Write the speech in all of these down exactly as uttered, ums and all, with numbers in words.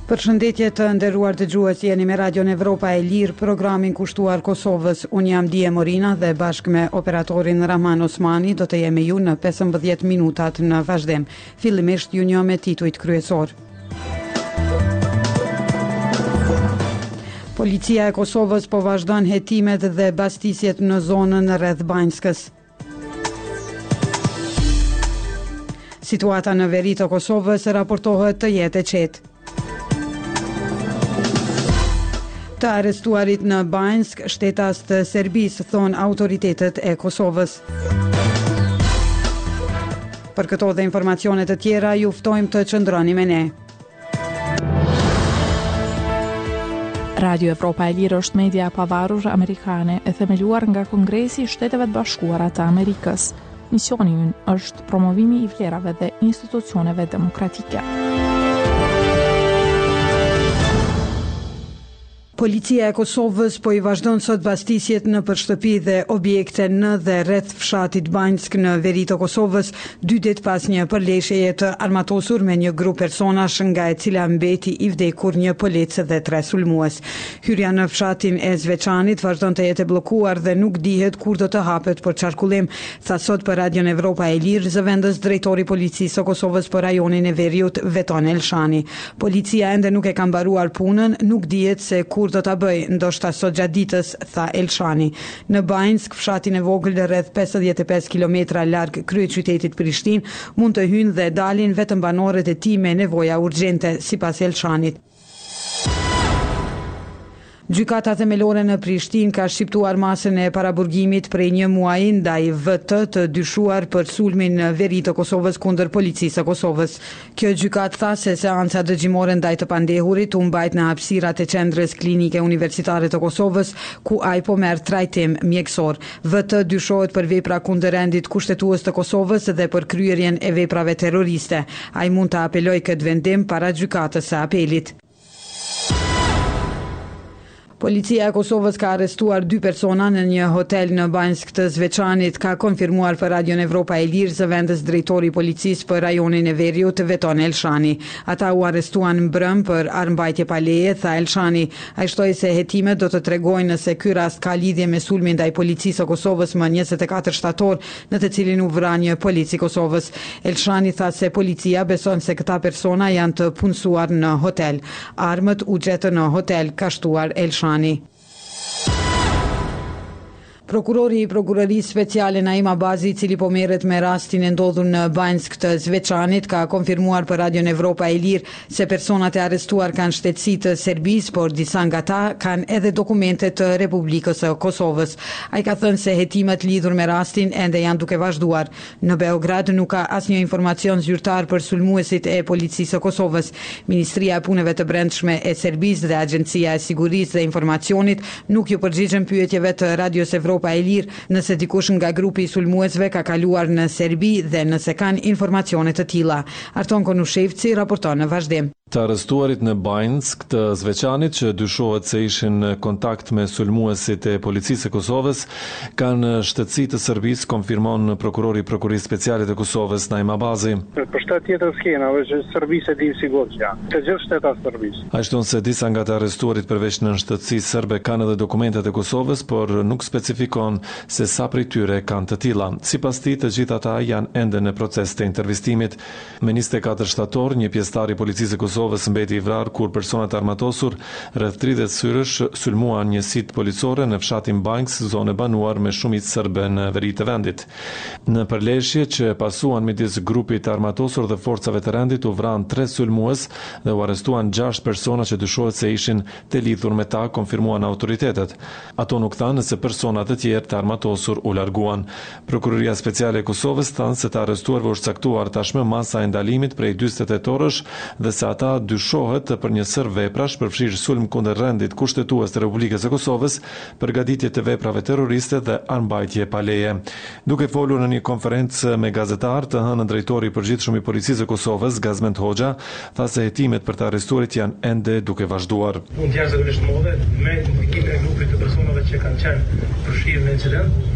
Përshëndetje të nderuar dëgjues, jeni me Radion Evropa e Lirë, programin kushtuar Kosovës. Unë jam Dije Morina dhe bashkë me operatorin Rahman Osmani do të jemi ju në pesëmbëdhjetë minutat në vazhdim. Fillimisht ju njoh me titujt kryesor. Policia e Kosovës po vazhdon hetimet dhe bastisjet në zonën rreth Banjskës. Situata në veri të Kosovës raportohet të jetë e qetë. Të arrestuarit në Banjsk, shtetas të Serbisë, thonë autoritetet e Kosovës. Për këto dhe informacionet të tjera, ju ftojmë të qëndroni me ne. Radio Evropa e Lirë është media e pavarur amerikane e themeluar nga Kongresi i Shteteve të Bashkuara të Amerikës. Misioni i ynë është promovimi i vlerave dhe institucioneve demokratike. Policia e Kosovës po i vazhdon sot bastisjet në përshtëpi dhe objekte në dhe rreth fshatit Banjsk në veri të Kosovës, dy ditë pas një përleshjeje të armatosur me një grup personash nga e cila mbeti i vdekur një policë dhe tre sulmues. Hyrja në fshatin e Zveçanit vazhdon të jetë bllokuar dhe nuk dihet kur do të hapet për qarkullim, tha sot për Radion Evropa e Lirë zëvendës drejtori policisë së Kosovës për rajonin e Veriut, Veton Elshani. Policia ende nuk e ka mbaruar punën, nuk dihet se kur do ta bëj, ndoshta sot gjatë ditës, tha Elshani. Në Banjsk, fshatin e vogël rreth pesëdhjetë e pesë kilometra larg kryeqytetit Prishtinë, mund të hyjnë dhe dalin vetëm banorët e tij me nevoja urgjente, sipas Elshanit. Gjykata themelore në Prishtinë ka shqiptuar masën e paraburgimit prej një muaji ndaj V T të dyshuar për sulmin në veri të Kosovës kundër policisë së Kosovës. Kjo gjykatë tha se seanca dëgjimore ndaj të pandehurit u mbajt në hapësirat e qendrës klinike universitare të Kosovës, ku ai po merr trajtim mjekësor. V T dyshohet për vepra kundër rendit kushtetues të Kosovës dhe për kryerjen e veprave terroriste. Ai mund të apelojë këtë vendim para gjykatës së apelit. Policia e Kosovës ka arrestuar dy persona në një hotel në Banjsk të Zveçanit, ka konfirmuar për Radion Evropa e Lirë zëvendës drejtori i policisë për rajonin e Veriut, Veton Elshani. Ata u arrestuan mbrëm për armbajtje pa leje, tha Elshani. Ai shtoi se hetimet do të tregojnë nëse ky rast ka lidhje me sulmin ndaj policisë së Kosovës më njëzet e katër shtator, në të cilin u vra një polic i Kosovës. Elshani tha se policia beson se këta persona janë të punësuar në hotel. Armët u gjetën në hotel, ka shtuar Elshani. Prokurori i Prokurorisë Speciale Naima Bazi, i cili po merret me rastin e ndodhur në Banjsk të Zveçanit, ka konfirmuar për Radion Evropa e Lirë se personat e arrestuar kanë shtetësi të Serbisë, por disa nga ta kanë edhe dokumente të Republikës së Kosovës. Ai ka thënë se hetimet lidhur me rastin ende janë duke vazhduar. Në Beograd nuk ka asnjë informacion zyrtar për sulmuesit e policisë së Kosovës. Ministria e Punëve të Brendshme e Serbisë dhe Agjencia e Sigurisë dhe Informacionit nuk ju përgjigjen pyetjeve të Radios Evropa e Lirë nëse dikush nga grupi i sulmuesve ka kaluar në Serbi dhe nëse kanë informacione të tilla. Arton Konushevci raporton në vazhdim. Të arrestuarit në Banjsk të Zveçanit, që dyshohet se ishin në kontakt me sulmuesit e policisë së Kosovës, kanë shtetësi të Serbisë, konfirmon prokurori i Prokurisë Speciale të Kosovës, Naima Bazi. Për shtet tjetër skena, që Serbisë e dim sigurt që janë. Të gjithë shtetat Serbisë. Ai shton se disa nga të arrestuarit përveç në shtetësi serbe kanë edhe dokumentet e Kosovës, por nuk specifikon se sa prej tyre kanë të tilla. Sipas tij, të gjithë ata janë ende në proces të intervistimit. Me njëzet e katër shtator, një pjesëtar i policisë së Kosovës Kosovës mbeti i vrarë kur personat armatosur rreth tridhjetë syrësh sulmuan një sit policore në fshatin Banjsk, zonë banuar me shumicë serbe në veri të vendit. Në përleshje që pasuan midis grupit armatosur dhe forcave të rendit, u vran tre sulmues dhe u arrestuan gjashtë persona që dyshohet se ishin të lidhur me ta, konfirmuan autoritetet. Ato nuk thanë se personat e tjerë të armatosur u larguan. Prokuroria Speciale e Kosovës thanë se të arrestuarve është caktuar tashmë masa e ndalimit prej dyzet e tetë orësh dhe se ata dyshohet për një sër veprash përfshirë sulm kundër rendit kushtetues të Republikës së Kosovës, përgatitje të veprave terroriste dhe armbajtje pa leje. Duke folur në një konferencë me gazetar, të hënën drejtori i përgjithshëm i policisë së Kosovës, Gazmend Hoxha, tha se hetimet për të arrestuarit janë ende duke vazhduar. Mund të jashtëzakonisht madhe me implikimin e grupit të personave që kanë qenë përfshirë në incident.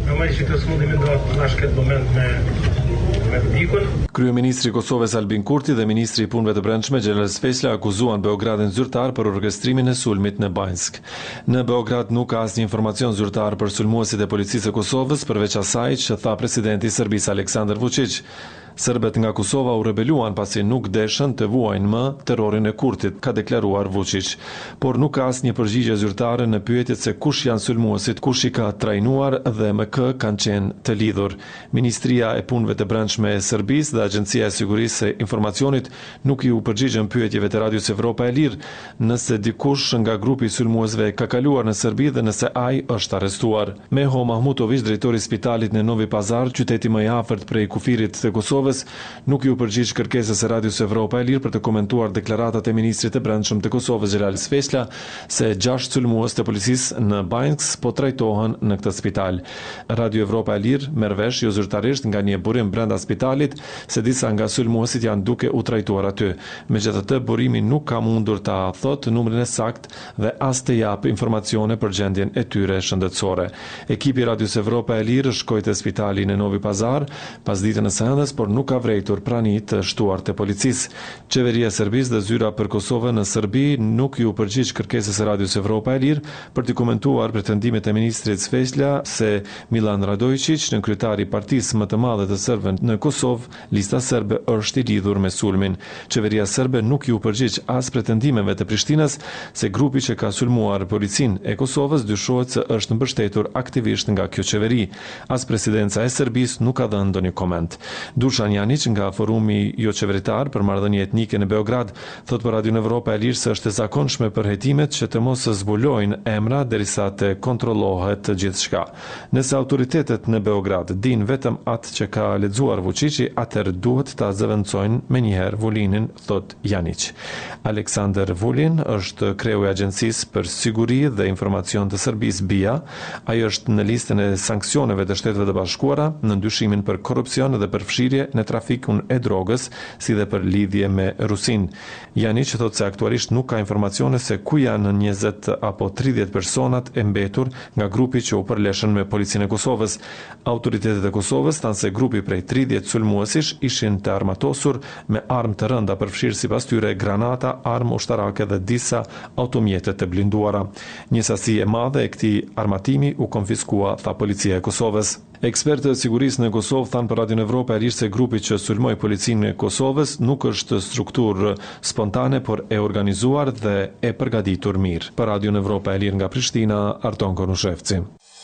Kryeministri i Kosovës Albin Kurti dhe Ministri i Punëve të Brendshme Xhelal Sfesla akuzuan Beogradin zyrtar për orkestrimin e sulmit në Banjsk. Në Beograd nuk ka asnjë informacion zyrtar për sulmuesit e policisë së Kosovës përveç asaj që tha presidenti i Serbisë Aleksandar Vučić. Serbët nga Kosova u rebeluan pasi nuk deshën të vuajnë më terrorin e Kurtit, ka deklaruar Vučić. Por nuk ka asnjë përgjigje zyrtare në pyetjet se kush janë sulmuesit, kush i ka trajnuar dhe me kë kanë qenë të lidhur. Ministria e Punëve të Brendshme e Serbisë dhe Agjencia e Sigurisë së Informacionit nuk i u përgjigjën pyetjeve të Radios Evropa e Lirë nëse dikush nga grupi i sulmuesve ka kaluar në Serbi dhe nëse ai është arrestuar. Meho Mahmutović, drejtori i spitalit në Novi Pazar, qyteti më i afërt prej kufirit të Kosovës, nuk ju përgjigj kërkesës së Radios Evropa e Lirë për të komentuar deklaratat e ministrit të Brendshëm të Kosovës Xhelal Sfesla se gjashtë sulmues të policisë në Banjsk po trajtohen në këtë spital. Radio Evropa e Lirë merr vesh jo zyrtarisht nga një burim brenda spitalit se disa nga sulmuesit janë duke u trajtuar aty. Megjithatë, burimi nuk ka mundur ta thotë numrin e saktë dhe as të jap informacione për gjendjen e tyre shëndetësore. Ekipi i Radios Evropa e Lirë shkoi te spitali në Novi Pazar pas ditën e së hënës, por nuk ka vrejtur prani të shtuar të policisë. Qeveria e Serbisë dhe zyra për Kosovën në Serbi nuk ju përgjigj kërkesës së Radios Evropa e Lirë për të komentuar pretendimet e ministrit Sfesla se Milan Radojičić, në kryetari i partisë më të madhe të serbëve në Kosovë, lista serbe është i lidhur me sulmin. Qeveria serbe nuk ju përgjigj as pretendimeve të Prishtinës se grupi që ka sulmuar policinë e Kosovës dyshohet se është mbështetur aktivisht nga kjo qeveri. As presidenca e Serbisë nuk ka dhënë ndonjë koment. Dušan Janić nga Forumi jo qeveritar për marrëdhënie etnike në Beograd thot për Radio Evropa e Lirë se është e zakonshme për hetimet që të mos zbulojnë emra derisa të kontrollohet gjithçka. Nëse autoritetet në Beograd dinë vetëm atë që ka lexuar Vučići, atëherë duhet ta zëvendësojnë menjëherë Vulinin, thot Janić. Aleksandar Vulin është kreu i Agjencisë për Siguri dhe Informacion të Serbisë B I A. Ai është në listën e sanksioneve të Shteteve të Bashkuara në ndyshimin për korrupsion dhe për fshirje në trafikun e drogës, si dhe për lidhje me Rusin. Janić thot se aktualisht nuk ka informacione se ku janë njëzet apo tridhjetë personat e mbetur nga grupi që u përleshën me policinë e Kosovës. Autoritetet e Kosovës thanë se grupi prej tridhjetë sulmuesish ishin të armatosur me armë të rënda, përfshirë sipas tyre granata, armë ushtarake dhe disa automjete të blinduara. Një sasi e madhe e këtij armatimi u konfiskua, tha policia e Kosovës. Ekspertët e sigurisë në Kosovë thanë për Radio Evropa e Lirë se grupi që sulmoi policinë e Kosovës nuk është strukturë spontane, por e organizuar dhe e përgatitur mirë. Për Radio Evropa e Lirë nga Prishtina, Arton Konushevci.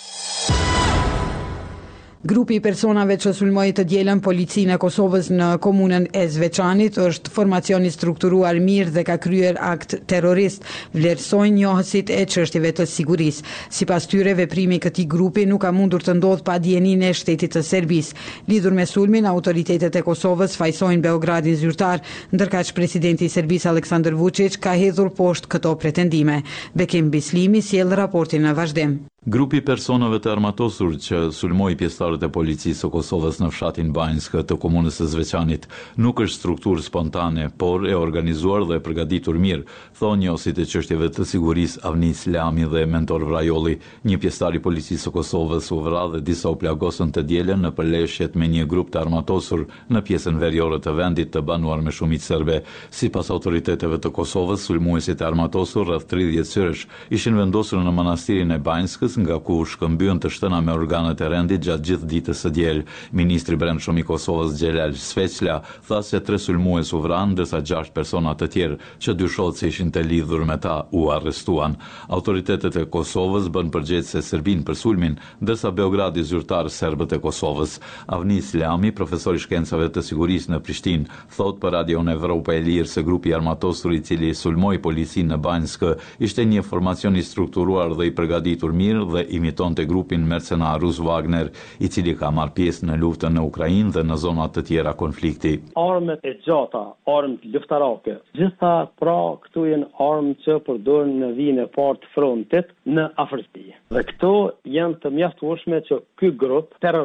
Grupi i personave që sulmoi të dielën policinë e Kosovës në komunën e Zveçanit është formacion i strukturuar mirë dhe ka kryer akt terrorist, vlerësojnë njohësit e çështjeve të sigurisë. Sipas tyre, veprimi i këtij grupi nuk ka mundur të ndodhë pa dijeninë e shtetit të Serbisë. Lidhur me sulmin, autoritetet e Kosovës fajsojnë Beogradin zyrtar, ndërkaq presidenti i Serbisë Aleksandar Vučić ka hedhur poshtë këto pretendime. Bekim Bislimi sjell raportin në vazhdim. Grupi personave të armatosur që sulmoi pjesëtarët e policisë së Kosovës në fshatin Banjsk të komunës së Zveçanit nuk është strukturë spontane, por e organizuar dhe e përgatitur mirë, thonë njësit e çështjeve të sigurisë Avnis Lami dhe Mentor Vrajolli. Një pjesëtar i policisë së Kosovës u vra dhe disa u plagosën të dielën në përleshjet me një grup të armatosur në pjesën veriore të vendit të banuar me shumicë serbe. Sipas autoriteteve të Kosovës, sulmuesit e armatosur rreth tridhjetë syresh ishin vendosur në manastirin e Banjskës, nga ku shkëmbyen të shtëna me organet e rendit gjatë gjithë ditës së diel. Ministri i Brendshëm i Kosovës Xhelal Sfesla tha se tre sulmues u vranë, ndërsa gjashtë persona të tjerë që dyshohet se ishin të lidhur me ta u arrestuan. Autoritetet e Kosovës bën përgjigje se Serbinë për sulmin, ndërsa Beogradi zyrtar serbët e Kosovës. Avnis Lami, profesor i shkencave të sigurisë në Prishtinë, thot për Radio Evropa e Lirë se grupi armatosur i cili sulmoi policinë në Banjsk ishte një formacion i strukturuar dhe i përgatitur mirë dhe imiton të grupin mercenarus Wagner, i cili ka marrë pjesë në luftën në Ukrainë dhe në zonat të tjera konflikti. Armët e gjata, armët luftarake, gjitha pra këtu janë armë që përdoren në vijën e parë të frontit në Afrikë. Dhe këto janë të mjaftueshme që ky grup terrorist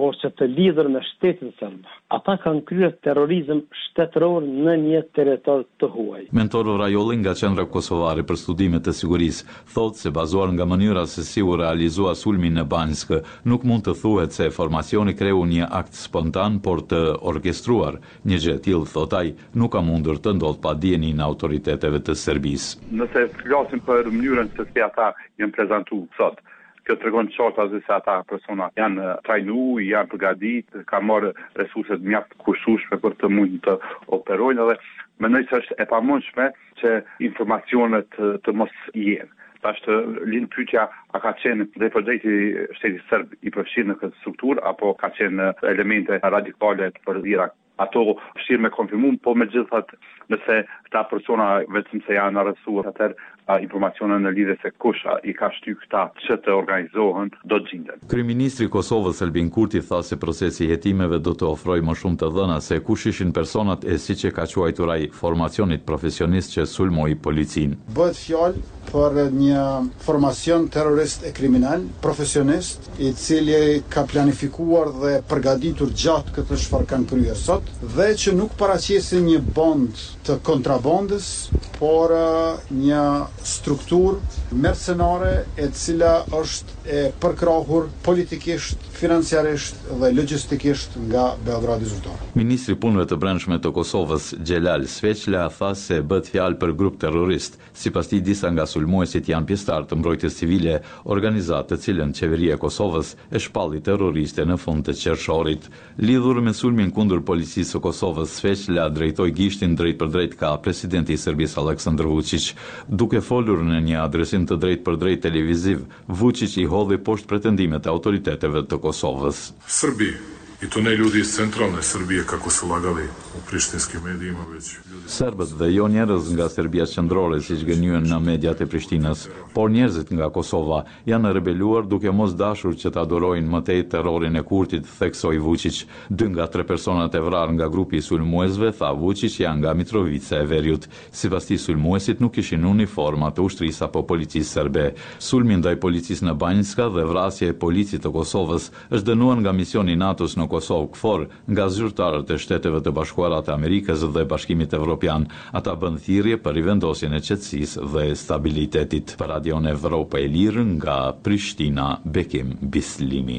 por që të lidhur me shtetin serb. Ata kanë kryer terrorizëm shtetëror në një territor të huaj. Mentor Rajolli nga Qendra Kosovare për Studimet e Sigurisë thotë se bazuar nga mënyra se si u realizua sulmi në Banjsk, nuk mund të thuhet se formacioni kreu një akt spontan, por të orkestruar. Një gjë e tillë, thot ai, nuk ka mundur të ndodhë pa dijenin e autoriteteve të Serbisë. Nëse flasim për mënyrën se si ata janë prezantuar sot, kjo tregon qartë se ata persona janë trajnu, janë përgatit, kanë marrë resurset mjaft kushtueshme për të mund të operojnë dhe mendoj se është e pamundshme që informacionet të, të mos jenë. Tash të lind pyetja, a ka qenë drejt për drejti shteti serb i përfshirë në këtë strukturë apo ka qenë elemente radikale të përdhira? Ato vështirë me konfirmum, po me gjithat nëse këta persona vetëm se janë arrestuar, atëherë informacione në lidhje se kush i ka shty këta që të organizohen, do të gjenden. Kryeministri i Kosovës Albin Kurti tha se procesi i hetimeve do të ofrojë më shumë të dhëna se kush ishin personat e siç e ka quajtur ai formacionit profesionist që sulmoi policinë. Bëhet fjalë për një formacion terrorist e kriminal, profesionist, i cili ka planifikuar dhe përgatitur gjatë këtë çfarë kanë kryer sot, dhe që nuk paraqesin një bond të kontrabandës, por një strukturë mercenare e cila është e përkrahur politikisht, financiarisht dhe logjistikisht nga Beogradi zyrtar. Ministri i Punëve të Brendshme të Kosovës, Xhelal Sveçla, tha se bëhet fjalë për grup terrorist. Sipas tij, disa nga sulmuesit janë pjesëtar të mbrojtjes civile, organizatë të cilën qeveria e Kosovës e shpalli terroriste në fund të qershorit. Lidhur me sulmin kundër policisë së Kosovës, Sveçla drejtoi gishtin drejt për drejt ka presidenti i Serbisë Aleksandar Vučić. Duke folur në një adresim të drejt për drejt televiziv, Vučić i hodhi poshtë pretendimet e autoriteteve të Kosovës. Srbi i to ne ljudi iz centralne Srbije kako su lagali u prištinskim medijima, već Serbët dhe jo njerëz nga Serbia qendrore siç gënjyen në mediat e Prishtinës, por njerëzit nga Kosova janë rebeluar duke mos dashur që ta adorojnë më tej terrorin e Kurtit, theksoi Vučić. Dy nga tre personat e vrarë nga grupi i sulmuesve, tha Vučić, janë nga Mitrovica e Veriut. Sipas tij, sulmuesit nuk kishin uniforma të ushtrisë apo policisë serbe. Sulmi ndaj policisë në Banjska dhe vrasja e policit të Kosovës është dënuar nga misioni NATO-s në Kosovë KFOR nga zyrtarët e Shteteve të Bashkuara të Amerikës dhe Bashkimit Evropian. Ata bën thirrje për rivendosjen e qetësisë dhe stabilitetit. Për Radion Evropa e Lirë nga Prishtina, Bekim Bislimi.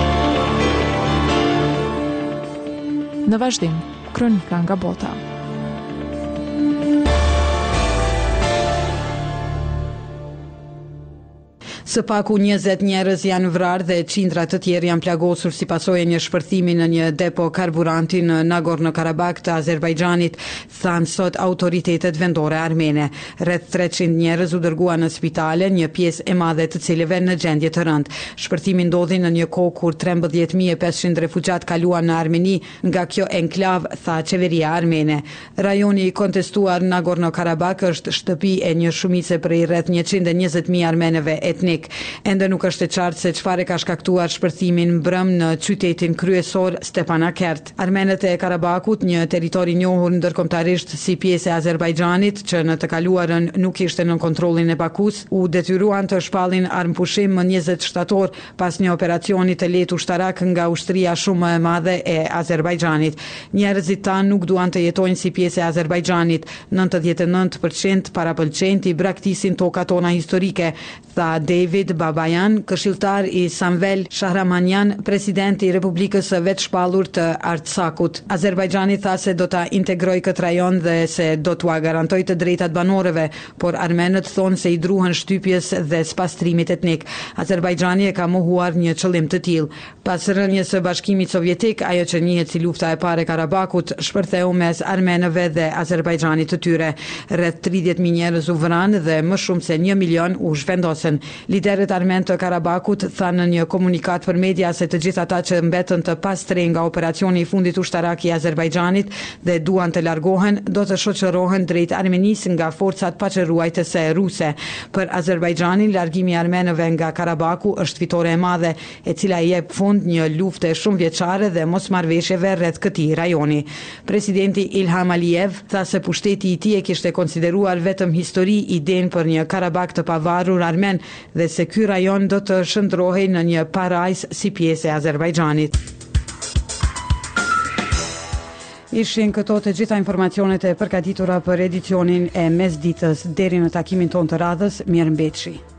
Në vazhdim, kronika nga bota. Së paku njëzet njerëz janë vrarë dhe qindra të tjerë janë plagosur si pasojë një shpërthimi në një depo karburanti në Nagorno-Karabakh të Azerbajxhanit, thanë sot autoritetet vendore armene. Rreth treqind njerëz u dërguan në spitale, një pjesë e madhe të cilëve në gjendje të rëndë. Shpërthimi ndodhi në një kohë kur trembëdhjetë mijë e pesëqind refugjat kaluan në Armeni nga kjo enklav, tha qeveria armene. Rajoni i kontestuar Nagorno-Karabakh është shtëpi e një shumice prej rreth njëqind e njëzet mijë armeneve etnik. Ende nuk është e qartë se çfarë ka shkaktuar shpërthimin mbrëm në qytetin kryesor Stepanakert. Armenët e Karabakut, një territor i njohur ndërkombëtarisht si pjesë e Azerbajxhanit, që në të kaluarën nuk ishte nën kontrollin e Bakus, u detyruan të shpallin armpushim më njëzet shtator pas një operacioni të lehtë ushtarak nga ushtria shumë e madhe e Azerbajxhanit. Njerëzit tanë nuk duan të jetojnë si pjesë e Azerbajxhanit. nëntëdhjetë e nëntë përqind parapëlqejnë të braktisin tokat tona historike, tha David Babayan, këshilltar i Samvel Shahramanyan, presidenti i Republikës së Vetshpallur të Artsakut. Azerbajxhani tha se do ta integrojë këtë rajon dhe se do t'ua garantojë të drejtat banorëve, por armenët thonë se i druhen shtypjes dhe spastrimit etnik. Azerbajxhani e ka mohuar një qëllim të tillë. Pas rënies së Bashkimit Sovjetik, ajo që njihet si lufta e parë e Karabakut shpërtheu mes armenëve dhe Azerbajxhanit të tyre. Rreth tridhjetë mijë njerëz u vranë dhe më shumë se një milion u zhvendosën. Liderët armen të Karabakut thanë në një komunikat për media se të gjithë ata që mbetën të pastër nga operacioni i fundit ushtarak i Azerbajxhanit dhe duan të largohen, do të shoqërohen drejt Armenisë nga forcat paqëruajtëse ruse. Për Azerbajxhanin, largimi i armenëve nga Karabaku është fitore e madhe, e cila i jep fund një lufte shumë vjeçare dhe mosmarrveshjeve rreth këtij rajoni. Presidenti Ilham Aliyev tha se pushteti i tij e kishte konsideruar vetëm histori idenë për një Karabak të pavarur armen dhe se ky rajon do të shndrohej në një parajs si pjesë e Azerbajxhanit. Ishin këto të gjitha informacionet e përgatitura për edicionin e mesditës. Deri në takimin tonë të radhës, mirëmbëjtje.